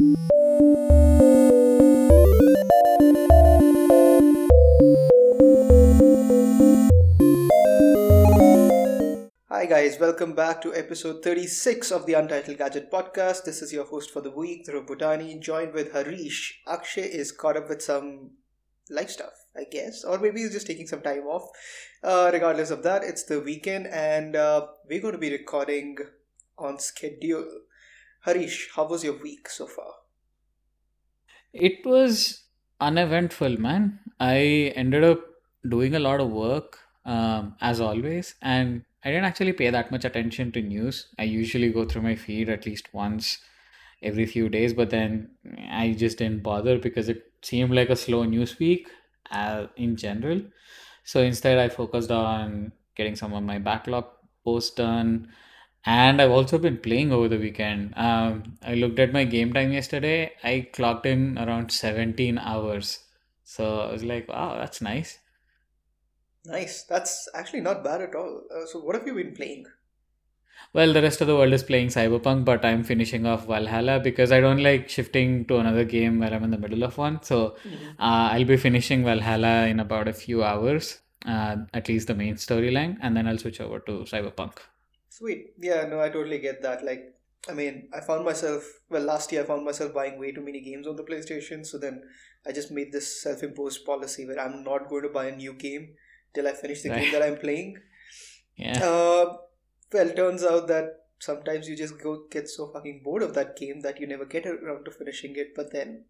Hi, guys, welcome back to episode 36 of the Untitled Gadget podcast. This is your host for the week, Dhruv Bhutani, joined with Harish. Akshay is caught up with some life stuff, I guess, or maybe he's just taking some time off. Regardless of that, it's the weekend and we're going to be recording on schedule. Harish, how was your week so far? It was uneventful, man. I ended up doing a lot of work, as always, and I didn't actually pay that much attention to news. I usually go through my feed at least once every few days, but then I just didn't bother because it seemed like a slow news week in general. So instead, I focused on getting some of my backlog posts done, and I've also been playing over the weekend. I looked at my game time yesterday. I clocked in around 17 hours. So I was like, wow, that's nice. Nice. That's actually not bad at all. So, what have you been playing? Well, the rest of the world is playing Cyberpunk, but I'm finishing off Valhalla because I don't like shifting to another game where I'm in the middle of one. So Mhm. I'll be finishing Valhalla in about a few hours, at least the main storyline, and then I'll switch over to Cyberpunk. Sweet. Yeah, no, I totally get that. Like, I mean, I found myself, well, last year I found myself buying way too many games on the PlayStation. So then I just made this self imposed policy where I'm not going to buy a new game till I finish the Right? game that I'm playing. Yeah. Uh, well, turns out that sometimes you just go get so fucking bored of that game that you never get around to finishing it. But then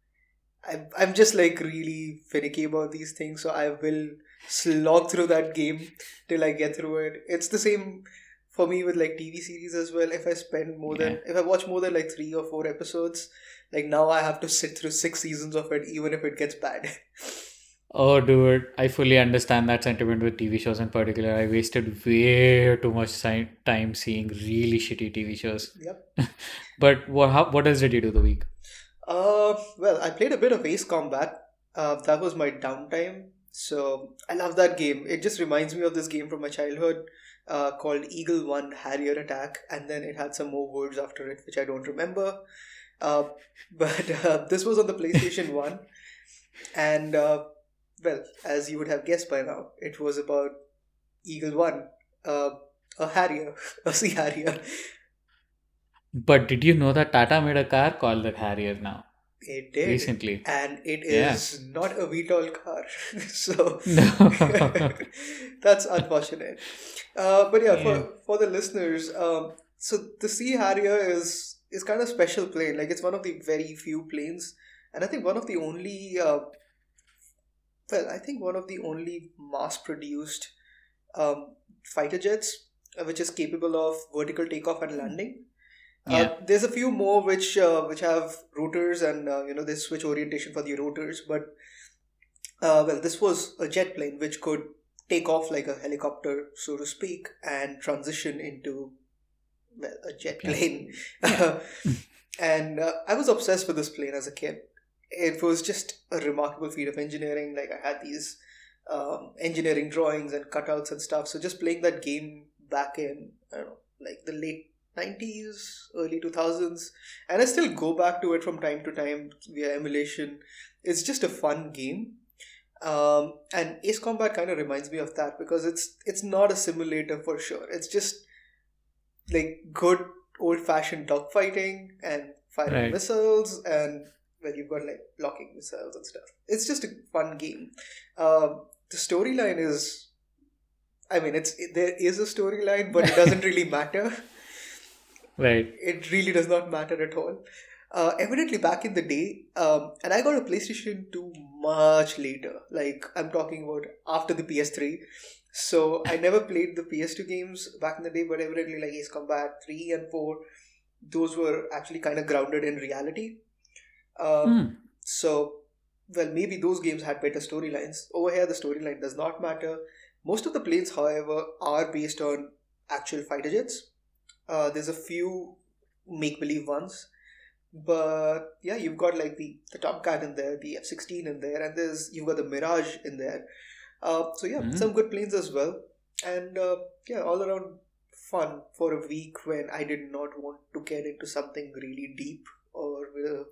I'm just like really finicky about these things. So I will slog through that game till I get through it. It's the same for me with like TV series as well. Yeah. If I watch more than like 3 or 4 episodes, like now I have to sit through 6 seasons of it, even if it gets bad. Oh, dude, I fully understand that sentiment with TV shows in particular. I wasted way too much time seeing really shitty TV shows. Yep. But what else did you do the week? Well, I played a bit of Ace Combat. That was my downtime. So I love that game. It just reminds me of this game from my childhood called Eagle One Harrier Attack, and then it had some more words after it, which I don't remember. Uh, but this was on the PlayStation 1, and well, as you would have guessed by now, it was about Eagle One, uh, a Harrier, a Sea Harrier. But did you know that Tata made a car called the Harrier now It did, recently? and it Yeah. is not a VTOL car, so No. that's unfortunate. But yeah, Yeah. for the listeners, so the Sea Harrier is kind of special plane. Like it's one of the very few planes, and I think one of the only, I think one of the only mass-produced fighter jets which is capable of vertical takeoff and landing. Yeah. There's a few more which have rotors and they switch orientation for the rotors, but this was a jet plane which could take off like a helicopter, so to speak, and transition into a jet Yeah. plane. Yeah. And I was obsessed with this plane as a kid. It was just a remarkable feat of engineering. Like I had these engineering drawings and cutouts and stuff. So just playing that game back in I don't know, like the late 90s, early 2000s, and I still go back to it from time to time via emulation. It's just a fun game. And Ace Combat kind of reminds me of that because it's not a simulator for sure. It's just like good old fashioned dogfighting and firing Right. missiles, and well, you've got like blocking missiles and stuff. It's just a fun game. The storyline is, I mean, there is a storyline, but it doesn't really matter. Right. It really does not matter at all. Evidently, back in the day, and I got a PlayStation 2 much later. Like, I'm talking about after the PS3. So, I never played the PS2 games back in the day, but evidently, like Ace Combat 3 and 4, those were actually kind of grounded in reality. Um, Hmm. so, well, maybe those games had better storylines. Over here, the storyline does not matter. Most of the planes, however, are based on actual fighter jets. There's a few make believe ones, but yeah, you've got like the Tomcat in there, the F-16 in there, and you've got the Mirage in there. So yeah, Hmm. some good planes as well, and yeah, all around fun for a week when I did not want to get into something really deep or with a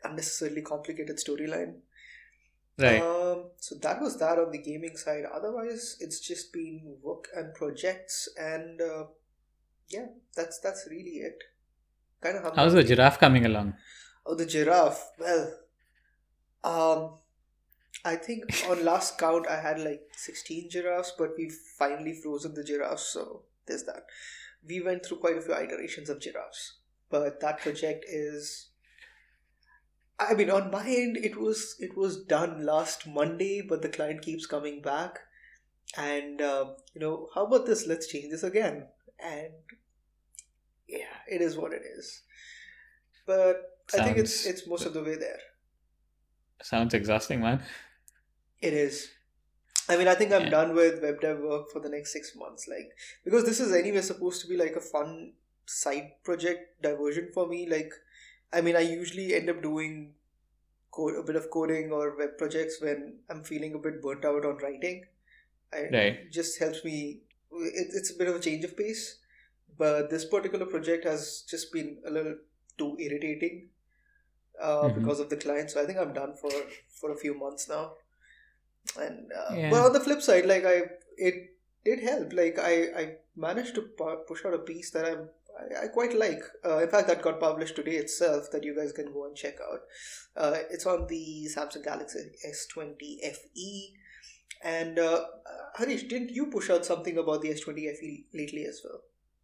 unnecessarily complicated storyline. Right. So that was that on the gaming side. Otherwise, it's just been work and projects, and yeah, that's really it. Kind of hummed How's down the lately. giraffe coming along? Oh, the giraffe. Well, um, I think on last count I had like 16 giraffes, but we've finally frozen the giraffes, so there's that. We went through quite a few iterations of giraffes, but that project is. I mean, on my end, it was done last Monday, but the client keeps coming back, and how about this? Let's change this again, and yeah, it is what it is. But I think it's Sounds it's most of the way there. sounds exhausting, man. It is. I mean, I think I'm Yeah. done with web dev work for the next 6 months. Like, because this is anyway supposed to be like a fun side project diversion for me. Like, I mean, I usually end up doing a bit of coding or web projects when I'm feeling a bit burnt out on writing. Right. It just helps me. It's a bit of a change of pace. But this particular project has just been a little too irritating Hmm. because of the client. So I think I'm done for a few months now. And but Yeah. on the flip side, like it did help. Like I managed to push out a piece that I quite like. In fact, that got published today itself. That you guys can go and check out. It's on the Samsung Galaxy S20 FE. And Harish, didn't you push out something about the S20 FE lately as well?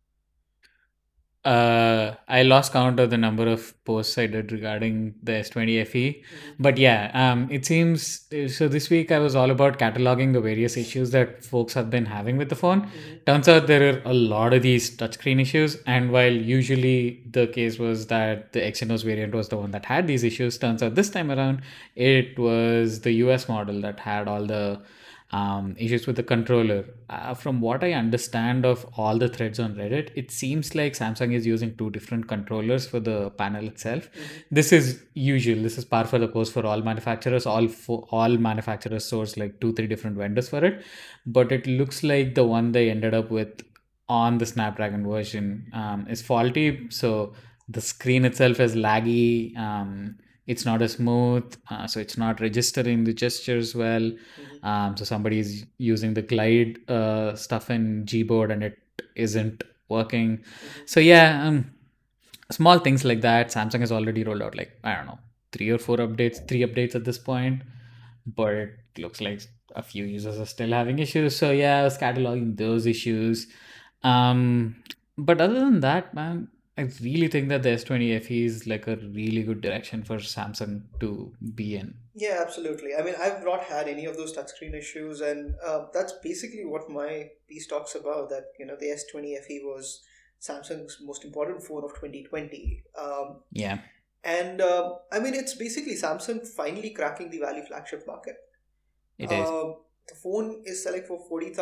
I lost count of the number of posts I did regarding the S20 FE. Mm-hmm. But yeah, it seems so. This week I was all about cataloging the various issues that folks have been having with the phone. Mm-hmm. Turns out there are a lot of these touchscreen issues, and while usually the case was that the Exynos variant was the one that had these issues, turns out this time around it was the US model that had all the issues with the controller. From what I understand of all the threads on Reddit, it seems like Samsung is using two different controllers for the panel itself. Mm-hmm. This is usual. This is par for the course for all manufacturers. All manufacturers source like 2-3 different vendors for it, but it looks like the one they ended up with on the Snapdragon version is faulty. So the screen itself is laggy. It's not as smooth, so it's not registering the gestures well. Mm-hmm. So somebody is using the glide stuff in Gboard and it isn't working. Mm-hmm. So yeah, small things like that. Samsung has already rolled out like I don't know 3 updates at this point, but it looks like a few users are still having issues. So yeah, I was cataloging those issues. Um, but other than that, man, I really think that the S20 FE is like a really good direction for Samsung to be in. Yeah, absolutely. I mean, I've not had any of those touchscreen issues, and that's basically what my piece talks about. That the S20 FE was Samsung's most important phone of 2020, Yeah, and I mean, it's basically Samsung finally cracking the value flagship market. it is. The phone is selling for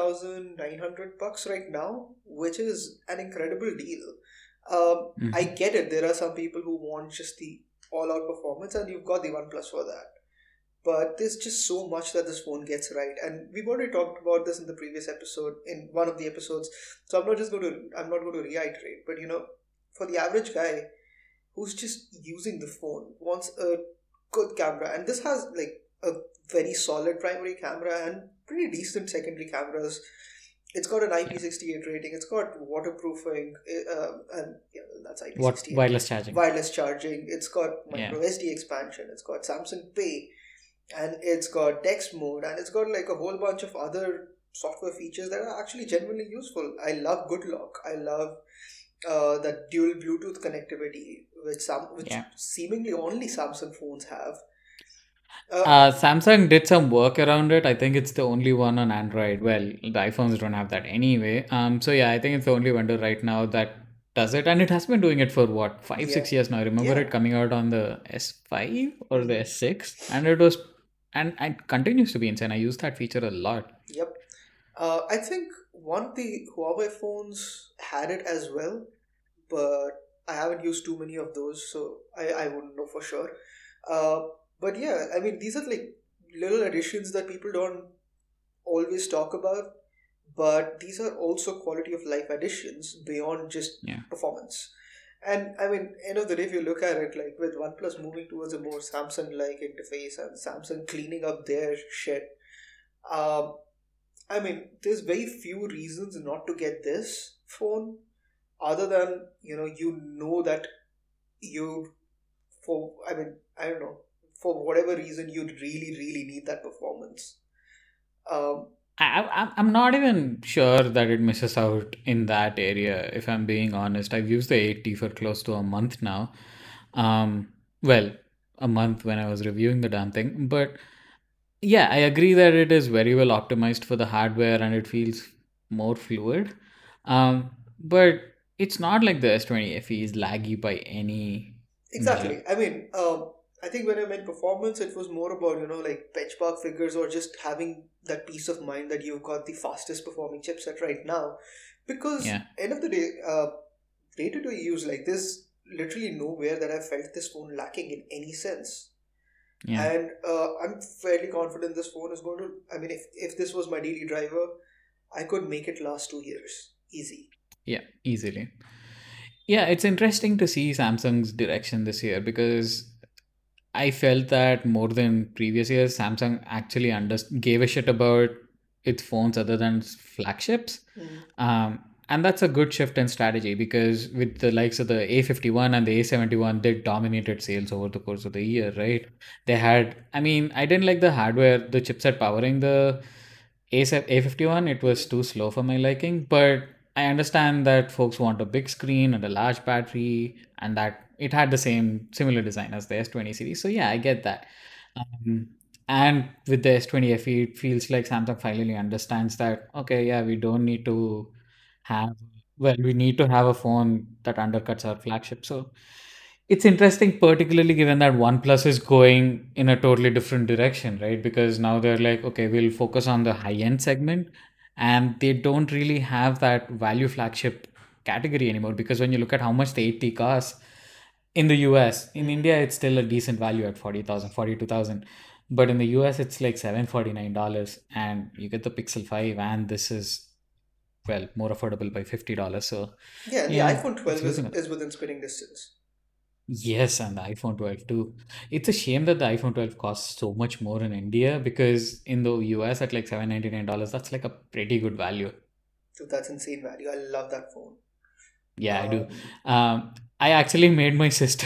$40,900 right now, which is an incredible deal. I Hmm. get it. There are some people who want just the all-out performance, and you've got the OnePlus for that. But there's just so much that this phone gets right, and we've already talked about this in the previous episode, in one of the episodes. So I'm not going to reiterate. But for the average guy who's just using the phone, wants a good camera, and this has like a very solid primary camera and pretty decent secondary cameras. It's got an Yeah. IP68 rating. It's got waterproofing, and that's What IP68. wireless charging? Wireless charging. It's got Yeah. micro SD expansion. It's got Samsung Pay, and it's got text mode, and it's got like a whole bunch of other software features that are actually genuinely useful. I love Good Lock. I love that dual Bluetooth connectivity, which Yeah. seemingly only Samsung phones have. Uh, Samsung did some work around it. I think it's the only one on Android. Well, the iPhones don't have that anyway. So yeah, I think it's the only vendor right now that does it, and it has been doing it for what, five, yeah, 6 years now. I remember yeah. it coming out on the S5 or the Hmm. S6, and it was, and it continues to be insane. I use that feature a lot. Yep. I think one of the Huawei phones had it as well, but I haven't used too many of those, so I wouldn't know for sure. Uh, but yeah, I mean, these are like little additions that people don't always talk about, but these are also quality of life additions beyond just Yeah. performance. And I mean, end of the day, if you look at it, like with OnePlus moving towards a more Samsung-like interface and Samsung cleaning up their shit, um, I mean, there's very few reasons not to get this phone, other than you know that you for I mean, I don't know, for whatever reason you'd really really need that performance. Um, I'm not even sure that it misses out in that area, if I'm being honest. I've used the 80 for close to a month now. Um, well, a month when I was reviewing the damn thing. But yeah, I agree that it is very well optimized for the hardware and it feels more fluid. But it's not like the S20 FE is laggy by any measure. exactly. I mean, I think when I meant performance, it was more about like benchmark figures or just having that peace of mind that you've got the fastest performing chipset right now. Because Yeah, end of the day, day to day use, like there's literally nowhere that I felt this phone lacking in any sense. yeah, And I'm fairly confident this phone is going to. I mean, if this was my daily driver, I could make it last 2 years easy. yeah, easily. Yeah, it's interesting to see Samsung's direction this year because I felt that more than previous years, Samsung actually gave a shit about its phones other than its flagships. Mm. And that's a good shift in strategy because with the likes of the A51 and the A71, they dominated sales over the course of the year, right? They had, I mean, I didn't like the hardware, the chipset powering the A51. It was too slow for my liking, but I understand that folks want a big screen and a large battery, and that it had the similar design as the S20 series. So yeah, I get that. Um, and with the S20 FE, it feels like Samsung finally understands that, okay, yeah, we don't need to have, well, we need to have a phone that undercuts our flagship. So it's interesting, particularly given that OnePlus is going in a totally different direction, right? Because now they're like, okay, we'll focus on the high end segment, and they don't really have that value flagship category anymore. Because when you look at how much the 80 costs in the US, in Mm. India, it's still a decent value at 40,000, 42,000, but in the US, it's like $749, and you get the Pixel 5, and this is, well, more affordable by $50. So, Yeah, and the yeah, iPhone it's 12 losing. is within spitting distance. Yes, and the iPhone 12 too. It's a shame that the iPhone 12 costs so much more in India because in the US at like $799, that's like a pretty good value. So that's insane value. I love that phone. Yeah, I do. Um, I actually made my sister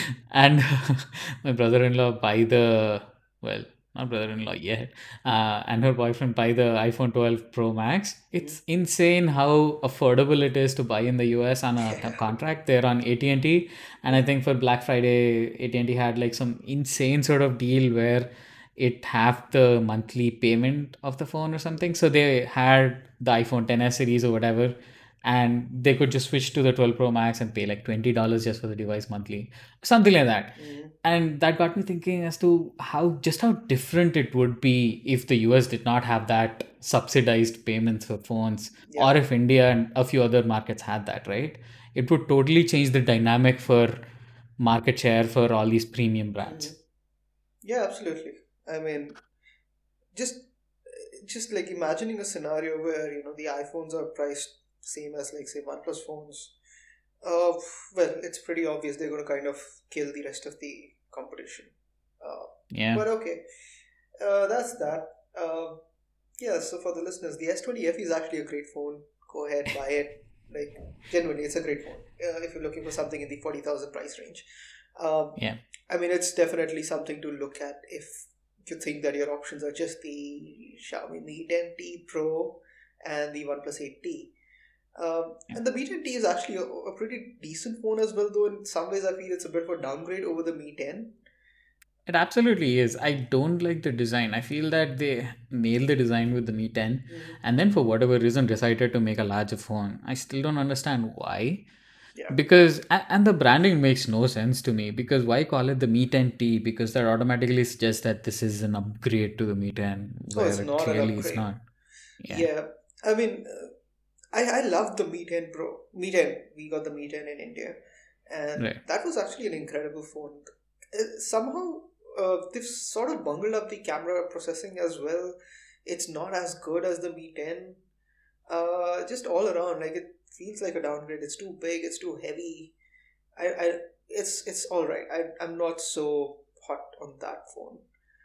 and my brother-in-law buy well, not brother-in-law yet, and her boyfriend buy the iPhone 12 Pro Max. mm. It's insane how affordable it is to buy in the US on a Yeah. contract. They're on AT&T, and I Mm. think for Black Friday, AT&T had like some insane sort of deal where it halved the monthly payment of the phone or something. So they had the iPhone 10s series or whatever, and they could just switch to the 12 Pro Max and pay like $20 just for the device monthly, something like that. Mm. And that got me thinking as to how different it would be if the US did not have that subsidized payments for phones, Yeah. or if India and a few other markets had that, right? It would totally change the dynamic for market share for all these premium Mm. brands. Yeah, absolutely. I mean, just just like imagining a scenario where the iPhones are priced same as like say OnePlus phones. Uh, well, it's pretty obvious they're going to kind of kill the rest of the competition. Uh, Yeah. but okay, that's that. Uh, yeah, so for the listeners, the S20 FE is actually a great phone. Go ahead, buy it. Like, genuinely, it's a great phone. If you're looking for something in the 40,000 price range. Um, Yeah. I mean, it's definitely something to look at if you think that your options are just the Xiaomi Mi 10T Pro and the OnePlus 8T. Yeah. And the Mi 10T is actually a pretty decent phone as well, though in some ways I feel it's a bit of a downgrade over the Mi 10. It absolutely is. I don't like the design. I feel that they nailed the design with the Mi 10 Mhm. and then for whatever reason decided to make a larger phone. I still don't understand why. Yeah. Because, and the branding makes no sense to me because why call it the Mi 10T? Because that automatically suggests that this is an upgrade to the Mi 10 Oh, where it's it not an clearly is upgrade. not. Yeah. Yeah. I mean, I love the Mi 10 Pro. Mi 10. We got the Mi 10 in India. And Right. that was actually an incredible phone. Somehow, they've sort of bungled up the camera processing as well. It's not as good as the Mi 10. Just all around, like it feels like a downgrade. It's too big, it's too heavy. I it's all right. I'm not so hot on that phone.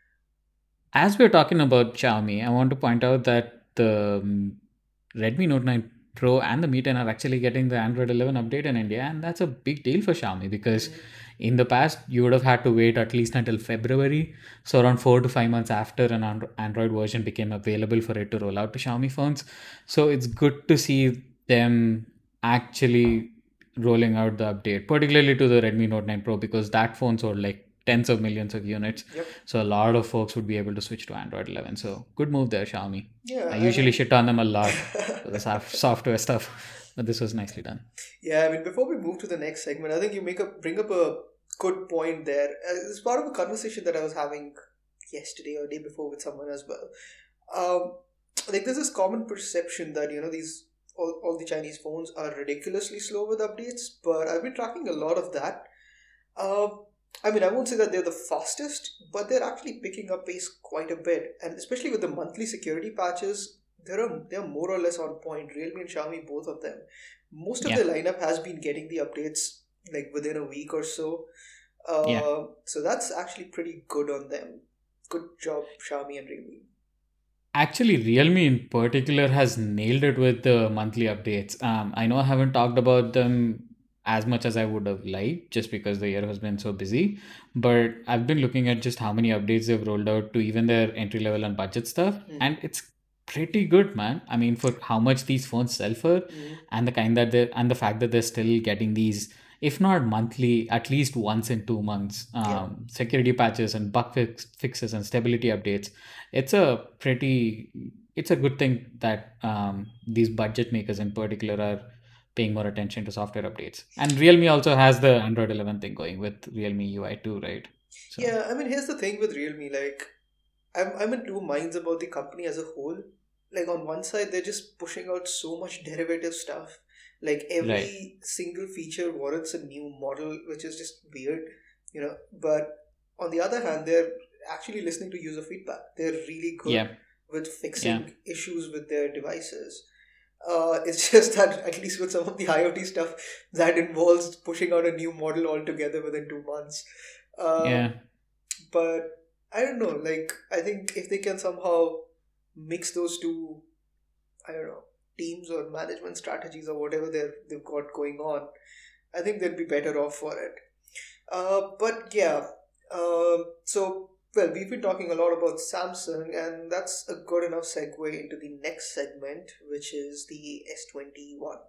As we're talking about Xiaomi, I want to point out that the Redmi Note 9 Pro and the Mi 10 are actually getting the Android 11 update in India, and that's a big deal for Xiaomi because Mhm. in the past you would have had to wait at least until February, so around 4 to 5 months after an Android version became available for it to roll out to Xiaomi phones. So it's good to see them actually rolling out the update, particularly to the Redmi Note 9 Pro because that phone sold like tens of millions of units, Yep. so a lot of folks would be able to switch to Android 11. So good move there, Xiaomi. I Yeah, I usually mean, shit on them a lot for the software stuff, but this was nicely done. yeah, I mean, before we move to the next segment, I think you bring up a good point there. It's part of a conversation that I was having yesterday or day before with someone as well. Um, like there's this common perception that these all the Chinese phones are ridiculously slow with updates, but I've been tracking a lot of that. Um, I mean, I won't say that they're the fastest, but they're actually picking up pace quite a bit, and especially with the monthly security patches, they're more or less on point. Realme and Xiaomi, both of them, most of Yeah, their lineup has been getting the updates like within a week or so. yeah. So that's actually pretty good on them. Good job, Xiaomi and Realme. Actually, Realme in particular has nailed it with the monthly updates. I know I haven't talked about them as much as I would have liked just because the year has been so busy, but I've been looking at just how many updates they've rolled out to even their entry level and budget stuff, Mm-hmm. and it's pretty good, man. I mean, for how much these phones sell for, Mm-hmm. and the kind that they and the fact that they're still getting these, if not monthly, at least once in 2 months, Yeah. security patches and fixes and stability updates. It's a good thing that these budget makers in particular are paying more attention to software updates. And Realme also has the Android 11 thing going with Realme UI too, right? So Yeah, I mean, here's the thing with Realme. Like, I'm in two minds about the company as a whole. Like, on one side, they're just pushing out so much derivative stuff. Like, right, every single feature warrants a new model, which is just weird. But on the other hand, they're actually listening to user feedback. They're really good yeah, with yeah, fixing issues with their devices. It's just that at least with some of the IoT stuff, that involves pushing out a new model altogether within 2 months. Uh, yeah. but I don't know. Like, I think if they can somehow mix those two, I don't know, teams or management strategies or whatever they've got going on, I think they'd be better off for it. But yeah, so well, we've been talking a lot about Samsung, and that's a good enough segue into the next segment, which is the S21.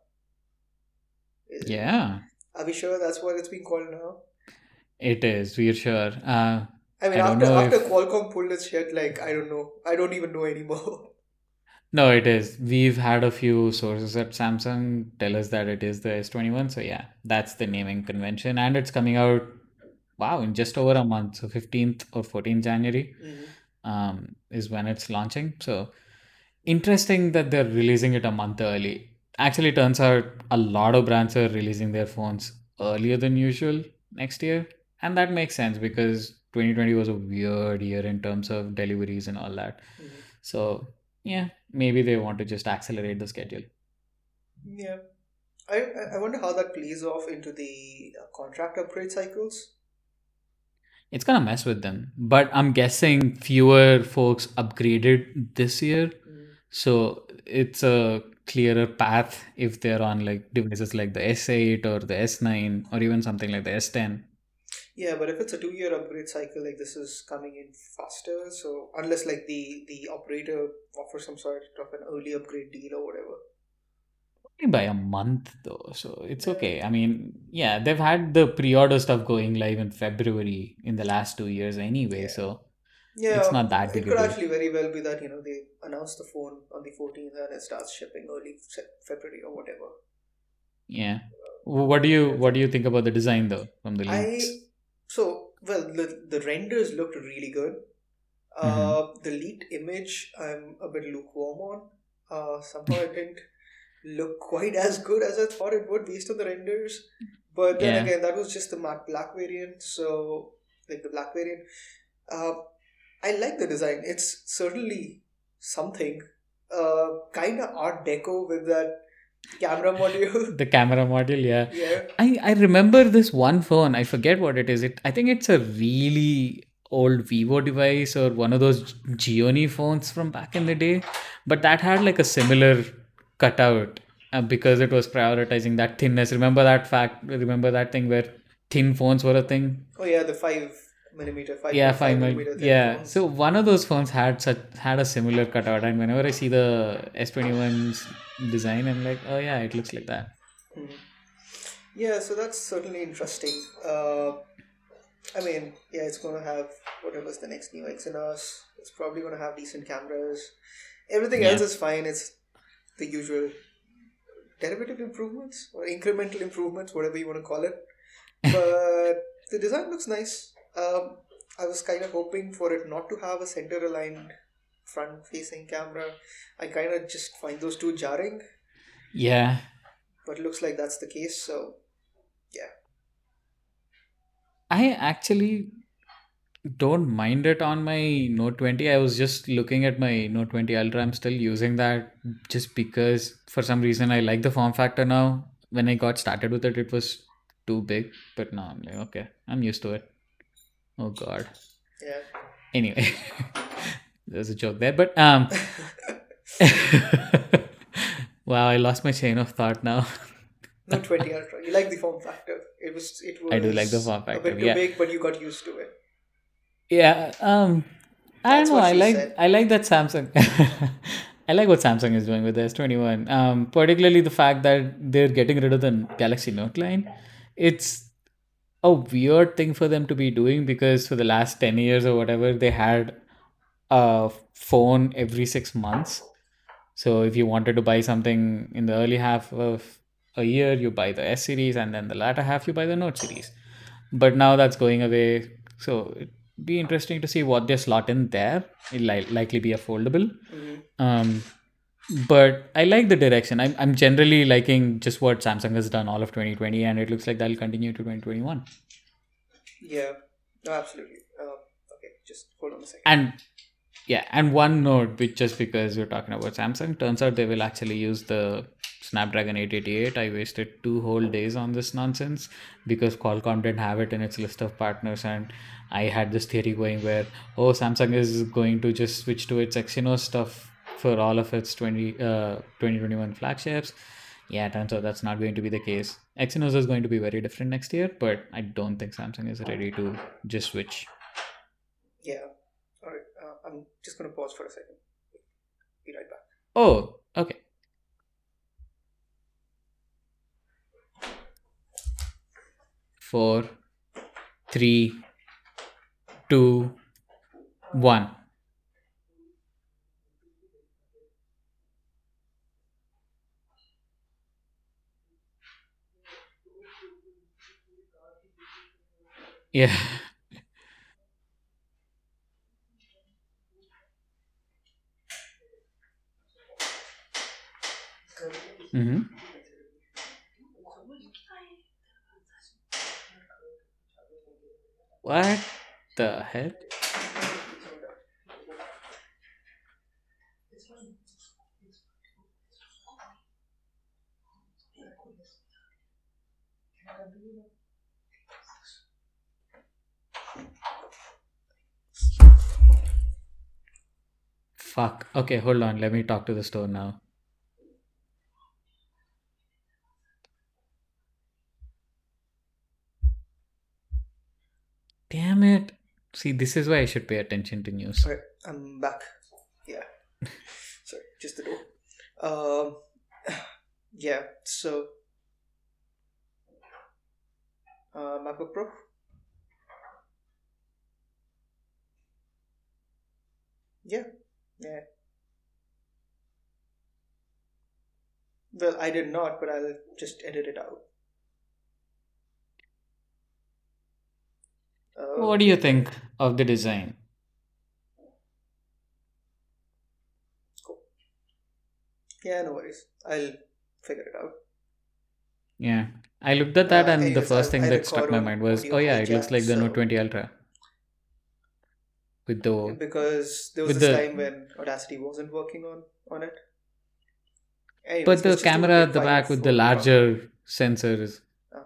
Yeah, Are we sure that's what it's being called now? it is. We're sure. I mean, I don't after know after if Qualcomm pulled its shit, like I don't know, I don't even know anymore. no, it is. We've had a few sources at Samsung tell us that it is the S21. So yeah, that's the naming convention, and it's coming out. Wow, in just over a month. So 15th or 14th January Mhm. is when it's launching. So interesting that they're releasing it a month early. Actually, turns out a lot of brands are releasing their phones earlier than usual next year, and that makes sense because 2020 was a weird year in terms of deliveries and all that. Mhm. So yeah, maybe they want to just accelerate the schedule. Yeah, I wonder how that plays off into the contract upgrade cycles. It's gonna mess with them, but I'm guessing fewer folks upgraded this year, Mhm. so it's a clearer path if they're on like devices like the S8 or the S9 or even something like the S10. Yeah, but if it's a 2-year upgrade cycle, like this is coming in faster. So unless like the operator offers some sort of an early upgrade deal or whatever. Only by a month though, so it's Yeah. okay. I mean, yeah, they've had the pre-order stuff going live in February in the last 2 years anyway, Yeah. so it's Yeah, not that it big a could deal. actually very well be that they announce the phone on the 14th and it starts shipping early February or whatever. Yeah. That's What it. do you think about the design though from the I leaks? so well the renders looked really good. Mm-hmm. The leaked image I'm a bit lukewarm on. Somehow it didn't look quite as good as I thought it would based on the renders. But then Yeah. again, that was just the matte black variant, so like the black variant. Uh, I like the design. It's certainly something. Kind of Art Deco with that. Camera module. The camera module, yeah. Yeah. I remember this one phone. I forget what it is. I think it's a really old Vivo device or one of those Gioni phones from back in the day, but that had like a similar cutout because it was prioritizing that thinness. Remember that fact? Remember that thing where thin phones were a thing? Oh yeah, the 5 millimeter, Yeah, 5.5 millimeter thin yeah. So phones. one of those phones had a similar cutout, and whenever I see the S21's design, I'm like, oh yeah, it looks like that. Hmm. Yeah, so that's certainly interesting. I mean, yeah, it's going to have whatever's the next new Exynos. It's probably going to have decent cameras. Everything else Yeah. is fine. It's the usual derivative improvements or incremental improvements, whatever you want to call it. But the design looks nice. I was kind of hoping for it not to have a center aligned front facing camera. I kind of just find those two jarring, Yeah. but it looks like that's the case. So, yeah. I actually don't mind it on my Note 20. I was just looking at my Note 20 Ultra. I'm still using that just because for some reason I like the form factor now. When I got started with it, it was too big, but now I'm like, okay, I'm used to it. Oh God. Yeah. Anyway, there's a joke there, but wow, I lost my chain of thought now. Note 20 Ultra. You like the form factor. It I do like the was form a factor. bit too Yeah. big, but you got used to it. Yeah. I don't That's know. what she said. I like that Samsung. I like what Samsung is doing with the S21. Particularly the fact that they're getting rid of the Galaxy Note line. It's a weird thing for them to be doing because for the last 10 years or whatever, they had a phone every 6 months. So if you wanted to buy something in the early half of a year, you buy the S series, and then the latter half you buy the Note series. But now that's going away. So it'd be interesting to see what they slot in there. It'll likely be a foldable. Hmm. Um, but I like the direction. I'm generally liking just what Samsung has done all of 2020, and it looks like that'll continue to 2021. Yeah. No, absolutely. Okay, just hold on a second. And yeah, and one note, which just because we're talking about Samsung, turns out they will actually use the Snapdragon 888. I wasted 2 whole days on this nonsense because Qualcomm didn't have it in its list of partners, and I had this theory going where, oh, Samsung is going to just switch to its Exynos stuff for all of its 2021 flagships. Yeah, turns out that's not going to be the case. Exynos is going to be very different next year, but I don't think Samsung is ready to just switch. Yeah. All right. I'm just going to pause for a second. Be right back. Oh, okay. 4, 3, 2, 1. Yeah. Mm-hmm. What the hell? Fuck. Okay, hold on. Let me talk to the store now. Damn it. See, this is why I should pay attention to news. All right. I'm back. Yeah. Sorry, just the door. Um, yeah. So, MacBook Pro. Yeah. Yeah. Well, I did not, but I'll just edit it out. What do you think of the design? Cool. Yeah, no worries. I'll figure it out. Yeah. I looked at that, and the Anyways, first thing I that struck record my on mind was, oh audio yeah, it looks hijack, like the Note so 20 Ultra with the because there was with this the time when Audacity wasn't working on it, Anyways, But it's the just a camera really at the fine back with the phone probably. larger sensors. Uh,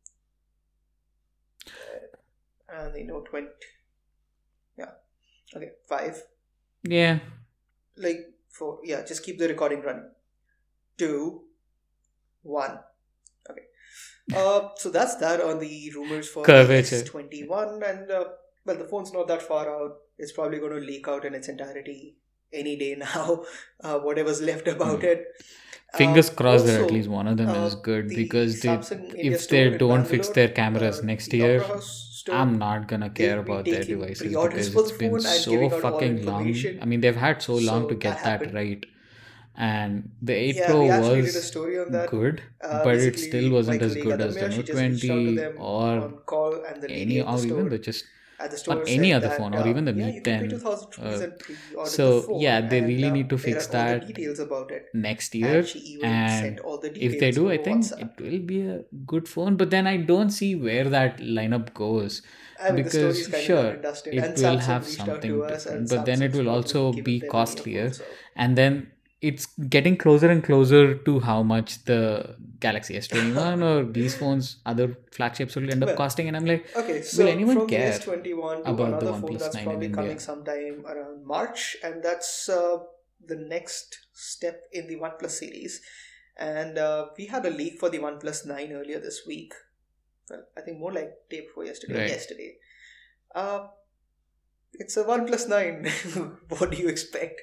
and the Note 20. Yeah. Okay. 5. Yeah, Like 4. Yeah. Just keep the recording running. 2. 1. Okay. So that's that on the rumors for the curvature. S21, and well, the phone's not that far out. It's probably going to leak out in its entirety any day now. Whatever's left about Hmm. it. Fingers crossed that at least Also, one of them is good, the because Samsung India if they store in don't fix Bangalore, their cameras next the year, Opera House store, I'm not gonna care they'll be about their taking devices, pre-orders because for the it's been phone and so giving out all fucking long. I information. mean, they've had so long to So that get that happened. right. And the 8 Yeah, Pro we actually did a was story on that. good, but it still Basically, my wasn't as colleague good as the Adamya, she Note just reached out to 20 them or on call, and the lady any, at the or even store the just, or any said other that phone, or even the yeah, Mi you can pay 10. 2,000 rupees Uh, and pre-order the so phone, yeah, they and really need to there fix are all the that details about it. next And year. she even sent And all the if they details do, I over think WhatsApp. it will be a good phone. But then I don't see where that lineup goes, I mean, the story because is kind of done sure, and dusted, and it will Samsung have reached out to something us, and different, but then it Samsung's will probably also be given them any approval. costlier. So, And then it's getting closer and closer to how much the Galaxy S21 or these phones, other flagships, will end up well, costing. And I'm like, okay, will so anyone from the care S21 to about the another phone OnePlus that's 9 in probably coming India? sometime around March, and that's the next step in the OnePlus series. And we had a leak for the OnePlus 9 earlier this week. Well, I think more like day before yesterday or Right. yesterday. Uh, it's a OnePlus 9. What do you expect?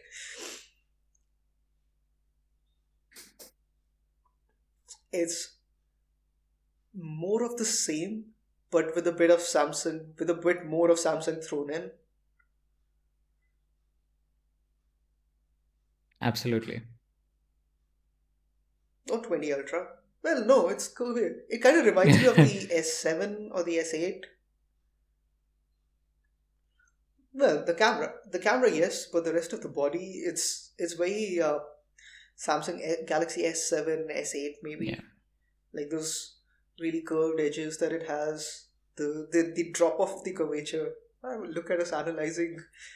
It's more of the same, but with a bit of Samsung, with a bit more of Samsung thrown in. Absolutely. Not 20 Ultra. Well, no, it's cool here. It kind of reminds me of the S7 or the S8. Well, the camera, yes, but the rest of the body, it's very Galaxy S7, S8 Yeah. maybe. Like those really curved edges that it has. The drop off of the curvature. I will look at us analyzing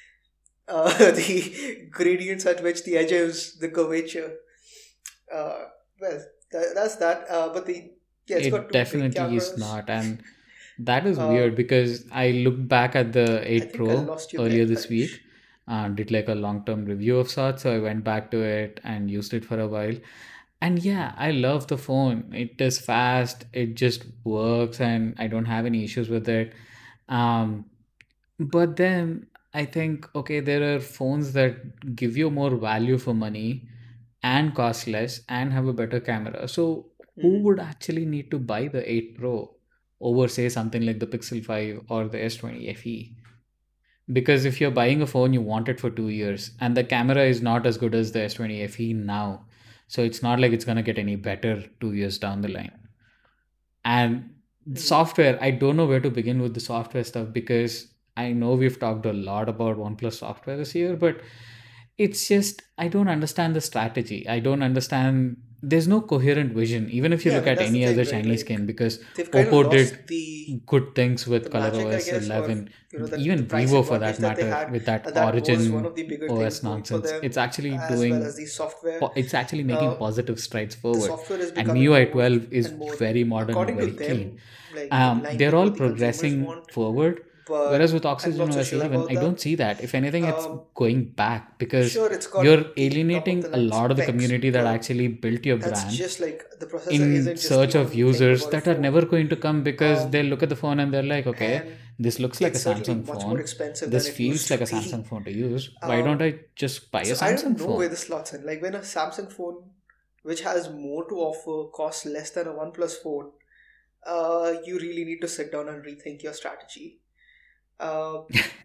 the gradients at which the edges, the curvature. Uh, well, that's that. But the yeah, it's got It two big definitely is cameras. not. And that is Uh, weird, because I looked back at the I 8 think I Pro lost you there, earlier this Harish. week, did like a long term review of sorts. So I went back to it and used it for a while. And yeah, I love the phone. It is fast, it just works, and I don't have any issues with it. Um, but then I think, okay, there are phones that give you more value for money and cost less and have a better camera. So who Hmm. would actually need to buy the 8 Pro over, say, something like the Pixel 5 or the S20 FE? Because if you're buying a phone, you want it for 2 years, and the camera is not as good as the S20 FE now. So it's not like it's going to get any better 2 years down the line. And Hmm. software, I don't know where to begin with the software stuff, because I know we've talked a lot about OnePlus software this year, but it's just, I don't understand the strategy. I don't understand. There's no coherent vision, even if you Yeah, I look mean at that's the any thing, other right? Chinese Like game, because they've kind of Oppo did lost the good things with magic, I ColorOS guess, or 11, the even price Vivo for that advantage that they matter, had, with that and that was one Origin of the bigger things OS going for nonsense. It's them, actually as well doing, as the software. it's actually making Uh, positive strides the forward. software is And becoming MIUI more 12 is and more, very modern and according to very clean. them, like in line They're with all what the consumers progressing want. forward. Whereas But with I'm Oxygen not so OS sure 11, about I don't that. see that. If anything, it's Um, going back, because sure, it's got you're the top of alienating the a line lot of the specs, community that but actually built your that's brand just like the processor in isn't just the search of only thing users about a that are phone. never going to come, because they'll Um, look at the phone and they're like, okay, and this looks like a it's certainly Samsung much more phone. expensive than This it used feels to like a be. Samsung phone to use. Why don't Um, I just buy a so I don't Samsung know where phone? the slots in. Like when a Samsung phone, which has more to offer, costs less than a OnePlus phone, you really need to sit down and rethink your strategy. Uh,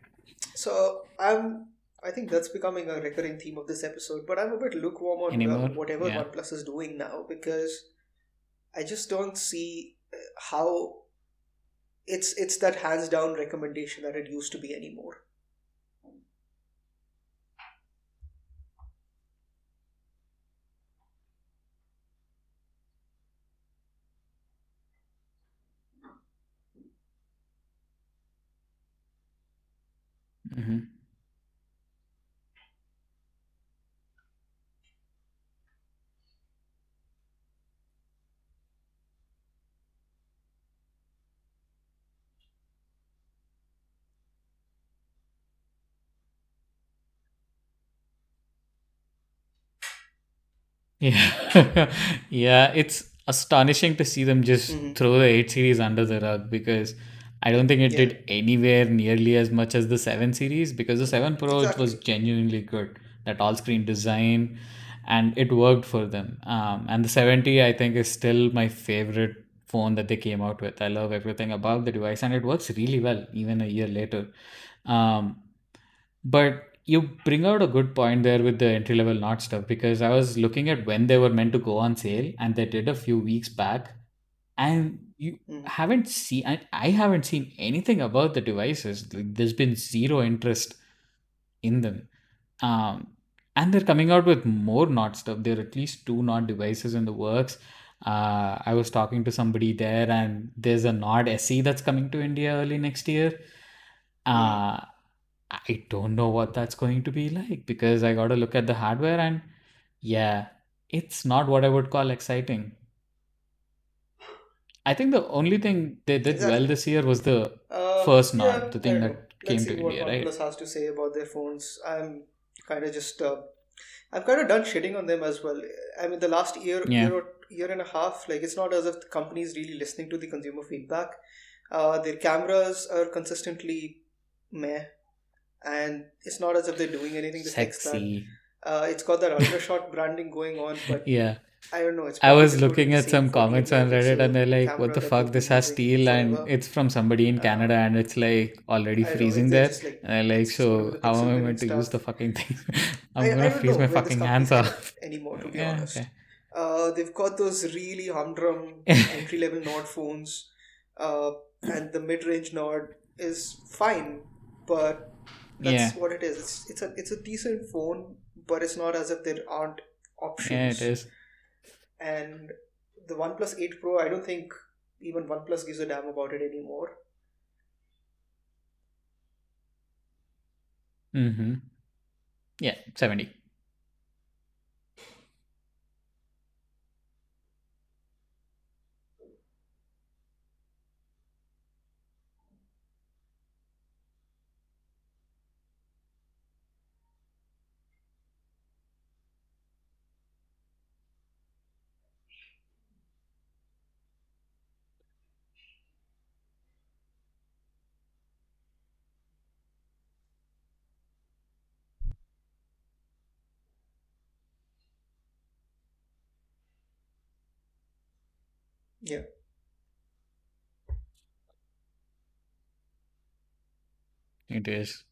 so I think that's becoming a recurring theme of this episode. But I'm a bit lukewarm on Anymore? whatever Yeah. OnePlus is doing now, because I just don't see how it's that hands down recommendation that it used to be anymore. Hmm. Yeah. Yeah, it's astonishing to see them just Hmm. throw the 8 series under the rug because I don't think it Yeah, did anywhere nearly as much as the 7 series because the 7 Pro it was exactly. genuinely good. That all screen design and it worked for them. And the 70 I think is still my favorite phone that they came out with. I love everything about the device and it works really well even a year later. Um, but you bring out a good point there with the entry level not stuff because I was looking at when they were meant to go on sale and they did a few weeks back and you Mm. haven't seen I haven't seen anything about the devices. Like, there's been zero interest in them. Um, and they're coming out with more Nord stuff. There are at least two Nord devices in the works. I was talking to somebody there, and there's a Nord SE that's coming to India early next year. Mm. Uh, I don't know what that's going to be like because I got to look at the hardware, and yeah, it's not what I would call exciting. I think the only thing they did well Exactly. this year was the first Nord, Yeah, the I thing don't know. that Let's came see to what India, right? OnePlus has to say about their phones. Kind of just, I'm kind of done shitting on them as well. I mean, the last Yeah, year and a half, like it's not as if the company is really listening to the consumer feedback. Their cameras are consistently meh, and it's not as if they're doing anything to fix that. sexy. It's got that ultra shot branding going on, but Yeah. I don't know. It's I probably was just going to be looking the at same some 48 comments on Reddit and megapixel they're like, what camera the that fuck? they've This been has using steel and forever. it's from somebody in Uh, Canada and it's like already I know freezing they're there. just like And I'm like, it's just going to be so the how am pixel I bin and meant to use the stuff. fucking thing? I'm I gonna don't freeze know my where this fucking company's hands headed off. anymore, to be Yeah, honest. okay. They've got those really humdrum entry level Nord phones, uh, and the mid range Nord is fine, but Yeah, that's what it is. It's a decent phone, but it's not as if there aren't yeah, it options. is. And the OnePlus 8 Pro, I don't think even OnePlus gives a damn about it anymore. Mm-hmm. Yeah, 70. Yeah, It is.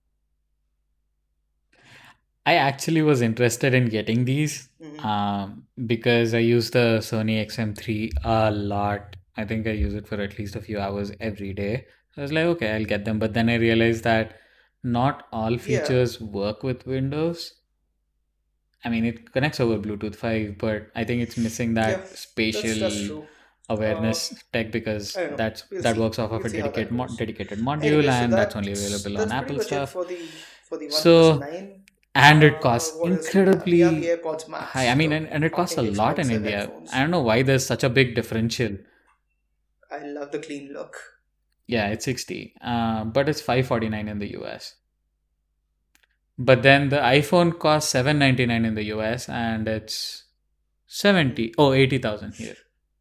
I actually was interested in getting these hmm, because I use the Sony XM3 a lot. I think I use it for at least a few hours every day. So I was like, okay, I'll get them. But then I realized that not all yeah, features work with Windows. I mean, it connects over Bluetooth 5, but I think it's missing yeah. that That's spatial true. Uh, awareness tech because I don't know. that works off of We'll a see how that goes. dedicated module Anyway, so and that's only available on that's pretty Apple much it stuff. for the OnePlus So 9. and it costs What else do we have? We have the incredibly AirPods high. I Max, mean, the and it costs a fucking lot in expensive India. I headphones. don't know why there's such a big differential. I love the clean look. Yeah, it's 60, but it's 549 in the US. But then the iPhone costs 799 in the US and it's Hmm. 80,000 here.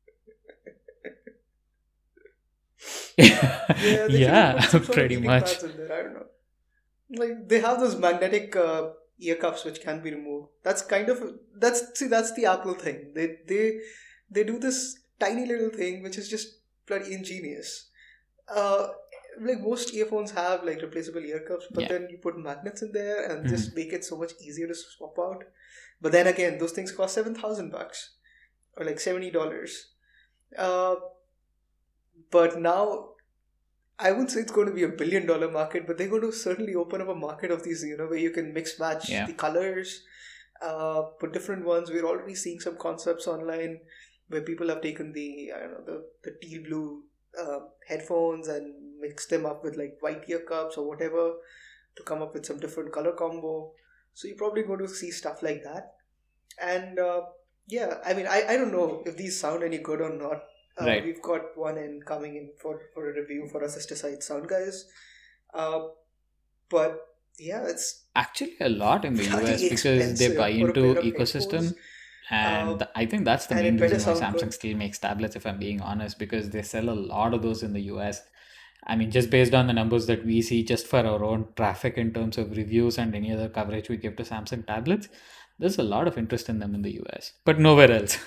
Yeah, they should have Yeah, put some sort of pretty heating much. pads in there. I don't know. Like they have those magnetic ear cuffs which can be removed. That's the Apple thing. They do this tiny little thing which is just bloody ingenious. Uh, like most earphones have like replaceable ear cuffs, but Yeah. then you put magnets in there and Mhm. just make it so much easier to swap out. But then again, those things cost $7,000 or like $70. Uh, but now I wouldn't say it's going to be $1 billion market, but they're going to certainly open up a market of these, where you can mix match Yeah. the colors, put different ones. We're already seeing some concepts online where people have taken the I don't know the teal blue headphones and mixed them up with like white ear cups or whatever to come up with some different color combo. So you're probably going to see stuff like that. And yeah, I mean, I don't know if these sound any good or not. Right. We've got one in coming in for a review for our sister site Sound Guys. Uh, but yeah, it's Actually, a lot in the US bloody because they buy expensive for a pair into of ecosystem headphones. uh, And I think that's the and it main better reason why sound good. Samsung still makes tablets, if I'm being honest, because they sell a lot of those in the US. I mean, just based on the numbers that we see, just for our own traffic in terms of reviews and any other coverage we give to Samsung tablets, there's a lot of interest in them in the US, but nowhere else.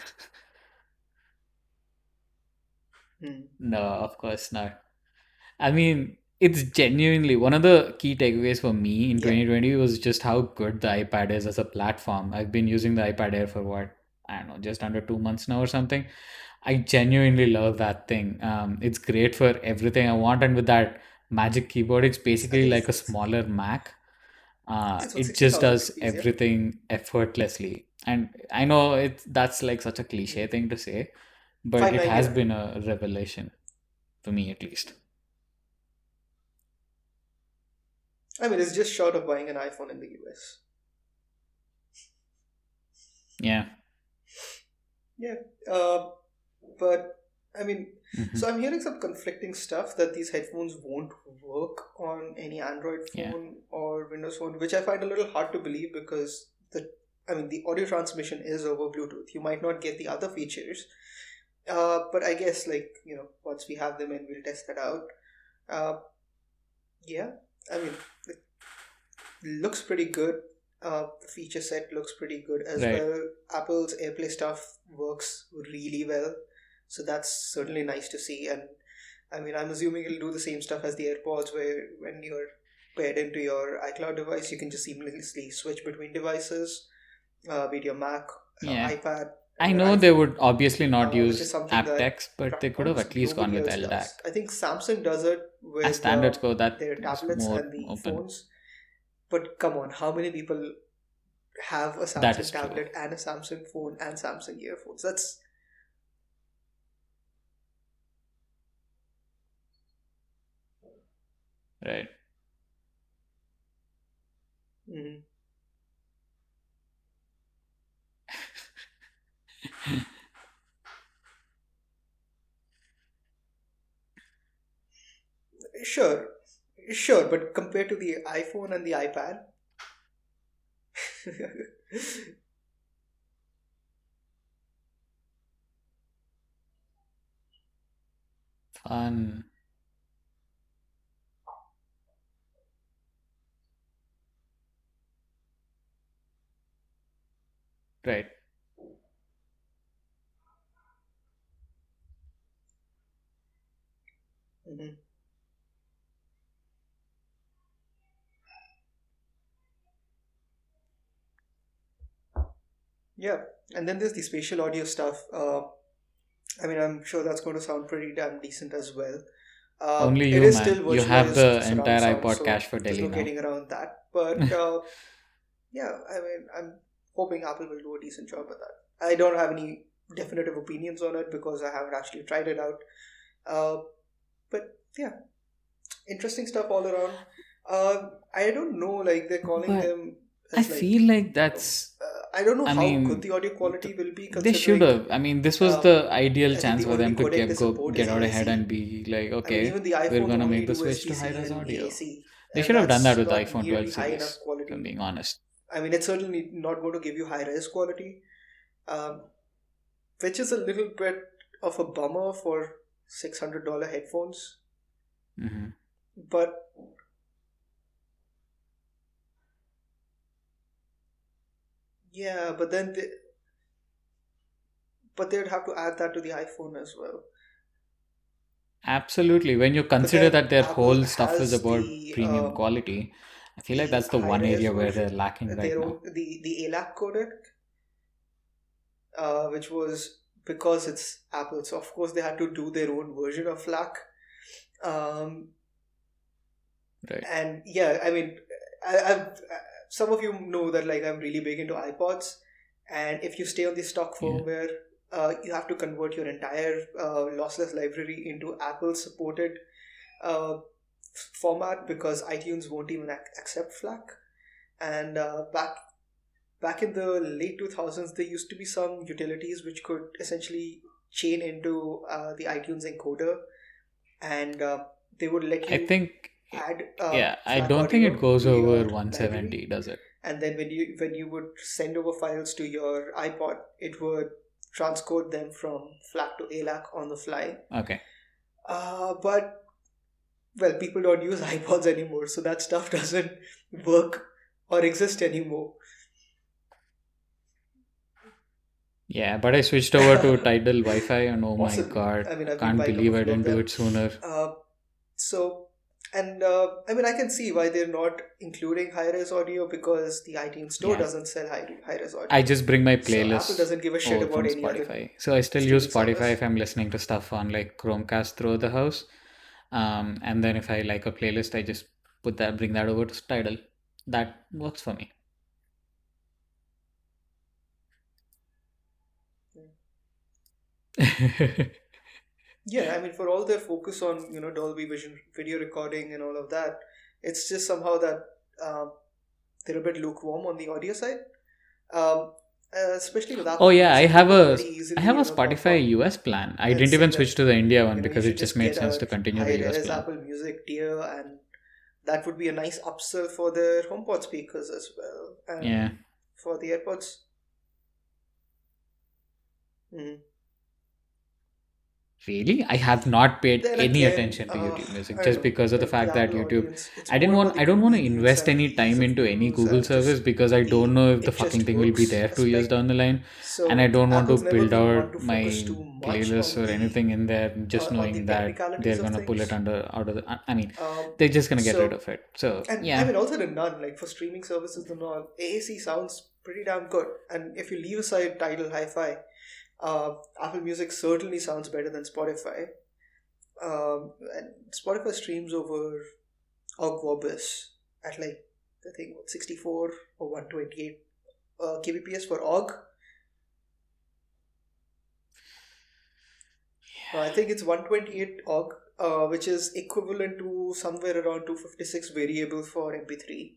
Hmm. No, of course not. I mean, it's genuinely one of the key takeaways for me in Yeah. 2020 was just how good the iPad is as a platform. I've been using the iPad Air for what, I don't know, just under 2 months now or something. I genuinely love that thing. It's great for everything I want, and with that Magic Keyboard, it's I basically think like a smaller Mac. it's what It sixty just thousand does rupees. Yeah. everything effortlessly, and I know that's like such a cliche Hmm. thing to say, but Five it ninety has nine. been a revelation for me at least. I mean, it's just short of buying an iPhone in the US. Yeah. Yeah. Uh, but I mean, Hmm. so I'm hearing some conflicting stuff that these headphones won't work on any Android Yeah. phone or Windows phone, which I find a little hard to believe because the audio transmission is over Bluetooth. You might not get the other features, but I guess once we have them and we'll test that out. Uh, yeah, I mean, it looks pretty good. The feature set looks pretty good as Right. well. Apple's AirPlay stuff works really well, so that's certainly nice to see. And I mean, I'm assuming it'll do the same stuff as the AirPods, where when you're paired into your iCloud device, you can just seamlessly switch between devices, be it your Mac, Yeah. iPad, I or know they iPhone, would obviously not which is use something that aptX, but they could have almost at least gone nobody with else LDAC. does. I think Samsung does it As with standards go, their that's tablets more and the open. phones. But come on, how many people have a That is Samsung true. tablet and a Samsung phone and Samsung earphones? That's Right. mhm. Sure, sure. But compared to the iPhone and the iPad, Fun. Right. Mhm. Yeah. And then there's the spatial audio stuff. I mean, I'm sure that's going to sound pretty damn decent as well. Only It you, is man. still You have virtualized the surround entire sound, iPod so cache for there's Delhi no now. getting around that. But yeah, I mean, I'm hoping Apple will do a decent job with that. I don't have any definitive opinions on it because I haven't actually tried it out. Uh, but yeah, interesting stuff all around. I don't know, like they're calling But them I as feel like that's, I don't know I how good mean, the audio quality will be they should considering. have. I mean, this was Uh, the ideal I think chance the for only them to codec they support get is out ahead and AAC. be like, I mean, okay, even the we're iPhones gonna make only the do switch to high SBC res and audio. AAC, They and should have done that that's with the not iPhone 12 nearly high enough series, if I'm quality. being honest. I mean, it's certainly not going to give you high res quality, um, which is a little bit of a bummer for $600 headphones. Hmm. But yeah, but they'd have to add that to the iPhone as well. Absolutely. When you But consider then that their Apple whole stuff is has about premium quality, I feel like the that's the high one res area where they're version, lacking right their own now. the ALAC codec, which was because it's Apple, so of course they had to do their own version of FLAC. Um, Right. and yeah, I mean, some of you know that like I'm really big into iPods, and if you stay on the stock Yeah. firmware, you have to convert your entire lossless library into Apple supported uh, format because iTunes won't even accept FLAC. And back in the late 2000s, there used to be some utilities which could essentially chain into the iTunes encoder, and they would let I you think, add yeah, I FLAC don't think it audio goes to your over library. 170, does it? and then when you would send over files to your iPod, it would transcode them from FLAC to ALAC on the fly. Okay. But well, people don't use iPods anymore, so that stuff doesn't work or exist anymore. Yeah, but I switched over to Tidal Wi-Fi, and oh my Possibly. god, I mean, I've been can't buying a believe I couple of didn't do them. it sooner. So, and I mean, I can see why they're not including high-res audio, because the iTunes Store Yeah. doesn't sell high-res audio. I just bring my So Apple playlist doesn't give a shit over about from any other Spotify. So I still use streaming Spotify service. if I'm listening to stuff on like Chromecast throughout the house. And then if I like a playlist, I just bring that over to Tidal. That works for me. Yeah, I mean, for all their focus on Dolby Vision video recording and all of that, it's just somehow that they're a bit lukewarm on the audio side. Especially with Apple Oh yeah, Music, you could very I easily have a come Spotify up US plan. I and didn't say even that switch to the India one you because should it just just made get sense a to continue the US high-res plan. Apple Music tier, and that would be a nice upsell for their HomePod speakers as well, and Yeah. for the AirPods. Mhm. Really? I have not paid Then any again, attention to YouTube I Music don't just know, because of the like the fact that Apple YouTube. audience, it's I didn't more want. about I the don't want to convenience invest and the any ease time of into any use, Google and service just because I don't know if the it just fucking thing will be works there as 2 years spec. down the line, and I So don't want to Apple's never build been one out to my focus too much playlists or anything in there just on the knowing that technicalities they're of gonna pull it things. out of the. I mean, Um, they're just gonna get rid so of it. So and I yeah, mean also the none, like for streaming services and all, AAC sounds pretty damn good. And if you leave aside Tidal Hi-Fi, Apple Music certainly sounds better than Spotify. And Spotify streams over Ogg Vorbis at like I think 64 or 128 kbps for Ogg. I think it's 128 Ogg, which is equivalent to somewhere around 256 variable for MP3.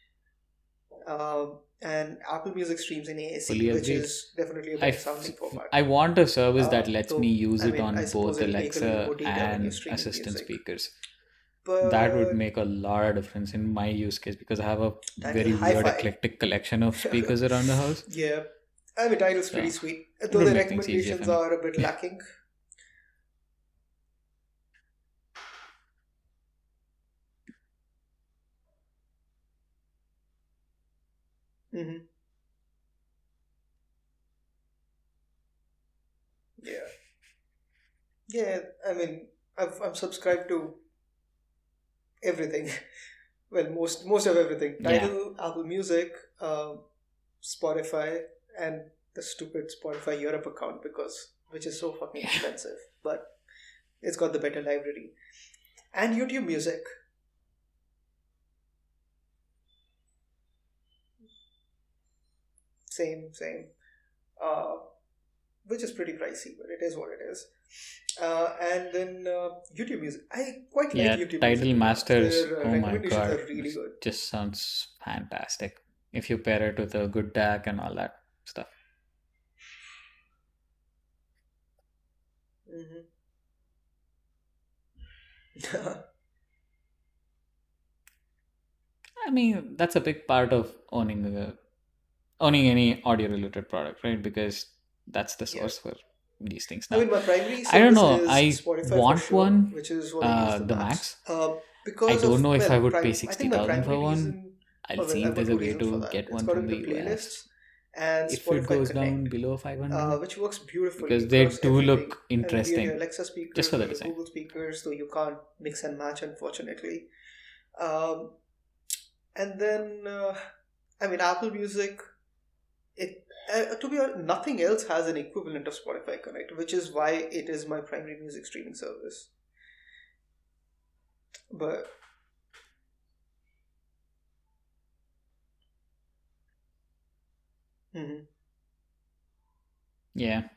And Apple Music streams in AAC, fully which agreed. is definitely a better sounding format. I want a service that lets me Though, use I it mean, I on suppose both it'll take a little Alexa more data when you're and streaming assistant music. speakers. That would But make a lot of difference in my use case because I have a Tidal very weird Hi-Fi, eclectic collection of speakers around the house. yeah, I mean, Tidal's pretty So sweet, it though would the make things easier for recommendations me. are a bit lacking. Hmm. Yeah, yeah. I mean, I'm subscribed to everything. Well, most of everything. Yeah. Tidal, Apple Music, Spotify, and the stupid Spotify Europe account which is so fucking expensive, but it's got the better library. And YouTube Music. Same. Which is pretty pricey, but it is what it is. And then YouTube Music. I quite like Yeah, YouTube Tidal Music. Masters. Their Oh my recommendations god, are really good. just sounds fantastic if you pair it with a good DAC and all that stuff. Hmm. I mean, that's a big part of owning any audio related product, right? Because that's the Yeah. source for these things I now. mean, my primary I don't service know. is I Spotify for want sure, one, which is what I use the the max. Max. I Because don't of, know if I well, would pay I think my 60,000 for primary one. reason, I'll well, see I've if got there's a two way reasons for to that. get It's one got to from be the the US. playlists and If it Spotify goes down Connect, below 500, which works beautifully because they across do everything. look I mean, be it your interesting Alexa just speakers for or the your design. Google speakers, though you can't mix and match, unfortunately. Um, and then, I mean, Apple Music, to be honest, nothing else has an equivalent of Spotify Connect, which is why it is my primary music streaming service. But mhm. Yeah.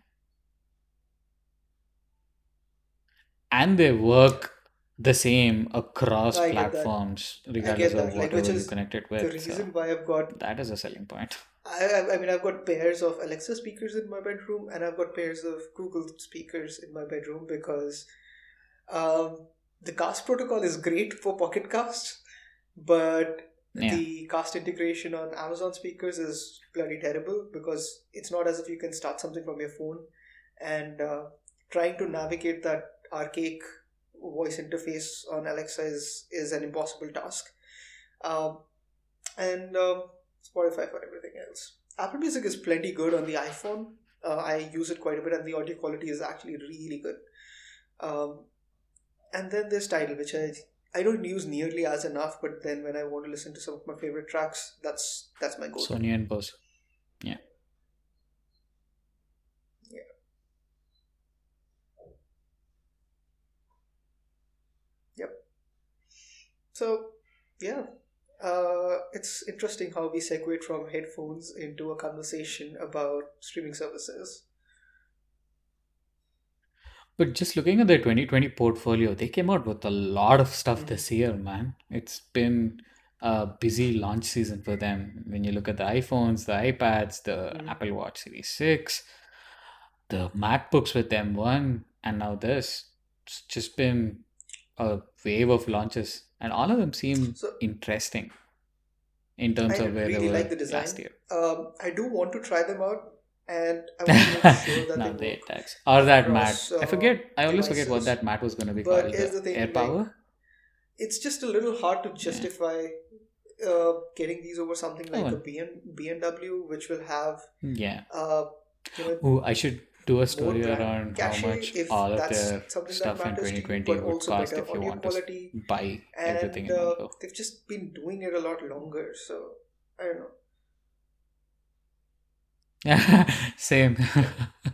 And they work the same across I get that. platforms, I regardless get of that. Like, which whatever you is connect it the with. reason So why I've got. that is a selling point. I mean, I've got pairs of Alexa speakers in my bedroom, and I've got pairs of Google speakers in my bedroom because the cast protocol is great for Pocket Casts, but Yeah. the cast integration on Amazon speakers is bloody terrible because it's not as if you can start something from your phone, and trying to navigate that archaic voice interface on Alexa is an impossible task. Um, and Spotify for everything else. Apple Music is plenty good on the iPhone. I use it quite a bit, and the audio quality is actually really good. Um, and then there's Tidal, which I don't use nearly as enough, but then when I want to listen to some of my favorite tracks, that's my go-to. Sony and Bose. Yeah. Yeah. Yep. So yeah, it's interesting how we segued from headphones into a conversation about streaming services. But just looking at their 2020 portfolio, they came out with a lot of stuff Hmm. this year, man. It's been a busy launch season for them. When you look at the iPhones, the iPads, the Hmm. Apple Watch Series 6, the MacBooks with M1, and now this. It's just been a wave of launches, and all of them seem So interesting in terms I of where they really like were the last design. year. I do want to try them out, and I want to make sure that they Now the work attacks. Or that mat. across I always forget what devices. that mat was going to be But called. here's The the Air thing, like, Power? it's just a little hard to Yeah. justify getting these over something Oh, like a well, BMW, which will have yeah. uh, you know Oh, I should do a more story brand around how cachet much if all of that's their something that stuff in matters to you, 2020 but would also cost better if you audio want to quality, buy everything and in one go. they've just been doing it a lot longer. So I don't know. Same. Yeah,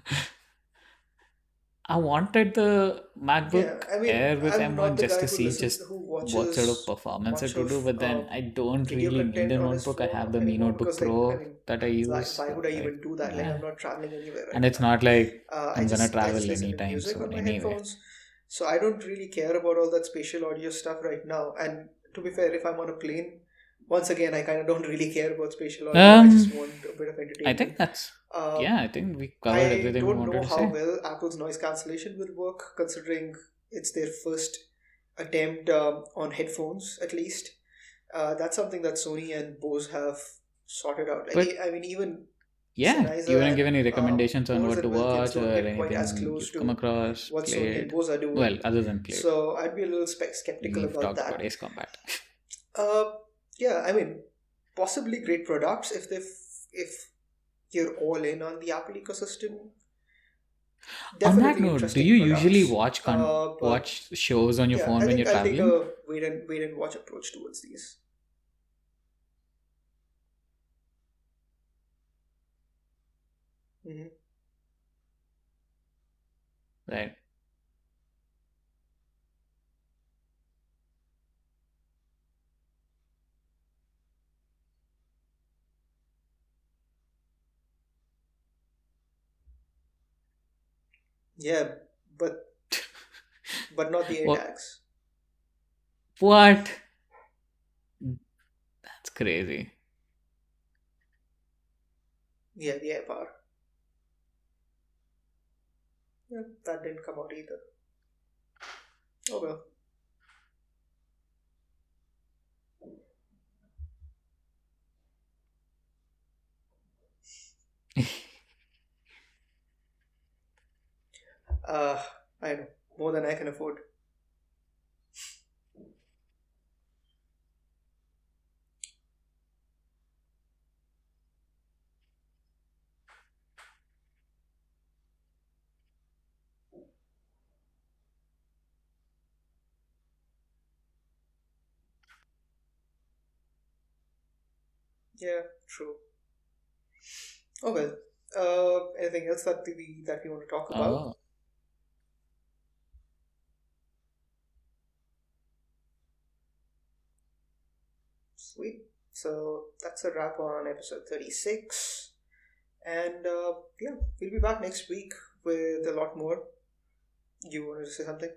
I wanted the yeah. MacBook I mean, Air with I'm not M1 the just guy to who see listens, just who what sort of watches performance much it would of do, but then I don't video really need content a on his notebook. I have phone the Mi anymore Notebook because, like, I Pro mean, that I use. why So would I like, even do that? Like, yeah. I'm not traveling anywhere And right it's now. not like I I'm gonna just travel listen to anytime music on soon my anyway. headphones, so I don't really care about all that spatial audio stuff right now. And to be fair, if I'm on a plane, once again, I kind of don't really care about spatial audio. I just Um, want a bit of I entertainment. think that's Uh, yeah. I think we covered I everything we don't know wanted to how say. well Apple's noise cancellation will work, considering it's their first attempt on headphones, at least. That's something that Sony and Bose have sorted out. Like, But I mean, even yeah, you Sennheiser wouldn't give and any recommendations on Bose what and to Wilkins watch or don't get quite as anything close you've come to across, what Sony and played. Bose are Well, doing. other than played, So I'd be a little skeptical we've about talked about that. Ace Combat. Uh, yeah, I mean, possibly great products if you're all in on the Apple ecosystem. On that Definitely note, do interesting you usually products. But watch shows on your yeah, phone I when think you're I'll take traveling? a wait and watch approach towards these. Hmm. Right. Yeah, but not the What? AirTags. What? That's crazy. Yeah, the AirPower. Yeah, that didn't come out either. Oh well. Uh, I know more than I can afford. Yeah, true. Oh well. Anything else that we want to talk about? Oh, Sweet. So that's a wrap on episode 36. And yeah, we'll be back next week with a lot more. You wanted to say something?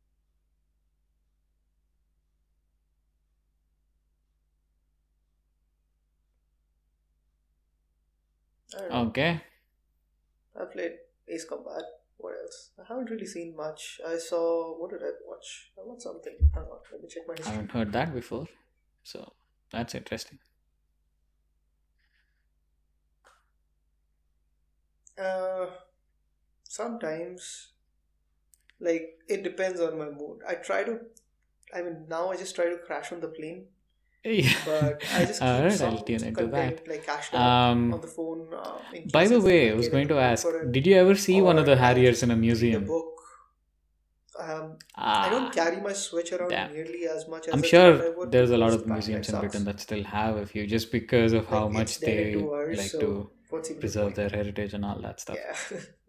I don't know. okay. I played Ace Combat. What else? I haven't really seen much. I saw. What did I watch? I watched something. Hang on, let me check my I history. haven't heard that before. So That's interesting. Uh, Sometimes, like, it depends on my mood. I mean, now I just try to crash on the plane, Yeah. but I just All keep right, I'll some tune into content that. like cached up on Um, the phone in by case the if way, I I was get in going the to mood ask, for it, did you ever see one of the or I'll Harriers in a just read a museum? book. Um, I don't Ah, carry my Switch around damn. nearly as much I'm as I thought sure I would there's a lot because of the battery museums in Britain sucks. that still have a few just because of Like, how it's much dead in they 2 hours, like so to what's even the preserve point? their heritage and all that stuff. Yeah.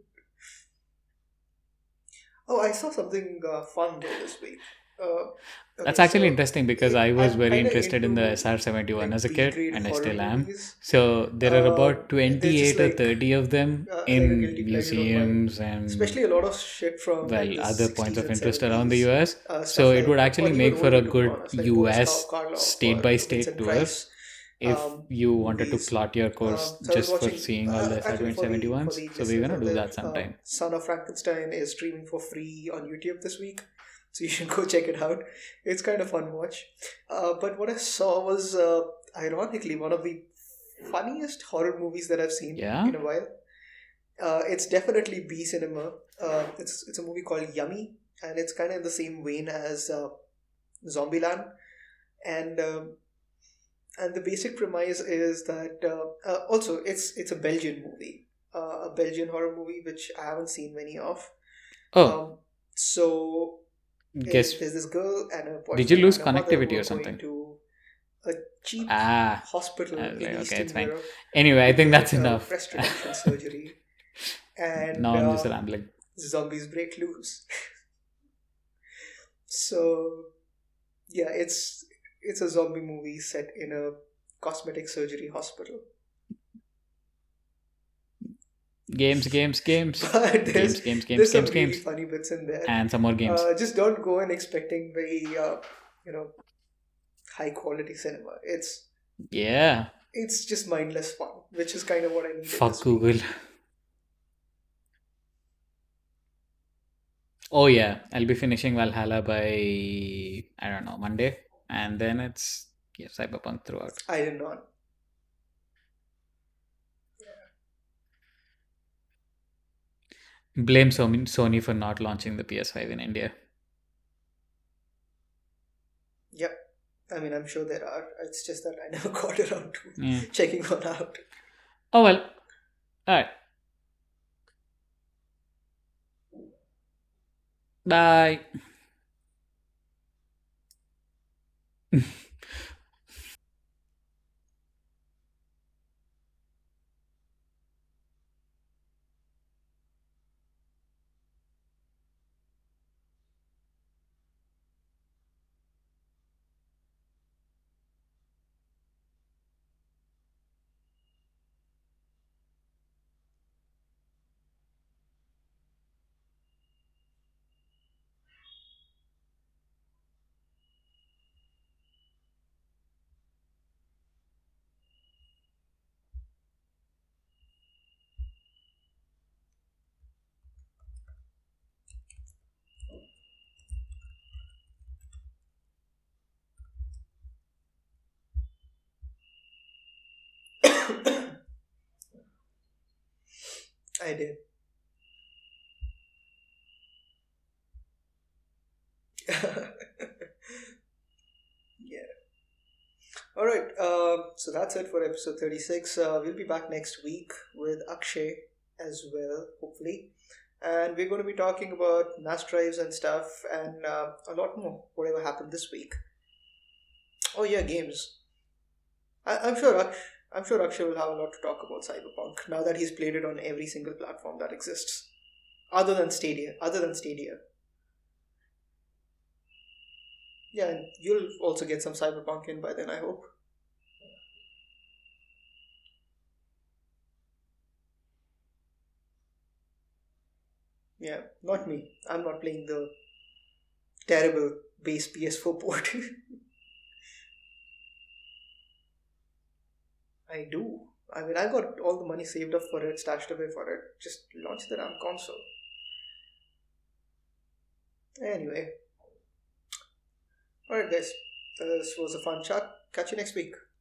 Oh, I saw something fun though this week. Uh, That's okay, actually so interesting because I was I'm very kind of interested in the into SR-71 as like a B kid, grade and I horror still am. movies. So there are about They're just 28 or 30 of them like a in guilty pleasure of mine. museums and, Especially a lot of shit from like well, the other points 60s of and interest around the 70s. US. So Stuff it would like, or actually even make for older a to be good honest, like Boris US Karloff state or by state Vincent tour Price if you wanted to movies. plot your course So I was just for watching seeing all the actually for SR-71s. the So we're listeners gonna out do there, that sometime. Son of Frankenstein is streaming for free on YouTube this week, so you should go check it out. It's kind of fun watch. But what I saw was ironically one of the funniest horror movies that I've seen Yeah? in a while. It's definitely B cinema. It's a movie called Yummy, and it's kind of in the same vein as Zombieland, and and the basic premise is that also it's a Belgian movie, a Belgian horror movie which I haven't seen many of. Oh, Um, so guess, there's this girl and her did you boyfriend lose and her mother who connectivity or are going something? to a cheap Ah, hospital I was in like, okay, Eastern it's fine. Europe Anyway, I to think get that's a enough. breast reduction surgery, and Now I'm just rambling. zombies break loose. So yeah, it's a zombie movie set in a cosmetic surgery hospital. Games, games, games. But Games, games, games, there's some games, really games. funny bits in there. And some more games. Just don't go in expecting very you know high quality cinema. Yeah. It's just mindless fun, which is kind of what I needed Fuck this week. Google. Oh, yeah. I'll be finishing Valhalla by, I don't know, Monday. And then it's, yeah, Cyberpunk throughout. I did not. Blame Sony for not launching the PS5 in India. Yep. I mean, I'm sure there are. It's just that I never got around to Yeah. checking one out. Oh, well. Alright. Bye. I did. Yeah. All right. So that's it for episode 36. We'll be back next week with Akshay as well, hopefully. And we're going to be talking about mass drives and stuff and a lot more, whatever happened this week. Oh, yeah, games. I'm sure I'm sure Akshay will have a lot to talk about Cyberpunk now that he's played it on every single platform that exists, other than Stadia. Other than Stadia, yeah, and you'll also get some Cyberpunk in by then, I hope. Yeah, not me. I'm not playing the terrible base PS4 port. I do. I mean, I got all the money saved up for it, stashed away for it. Just launch the damn console. Anyway, alright, guys. This was a fun chat. Catch you next week.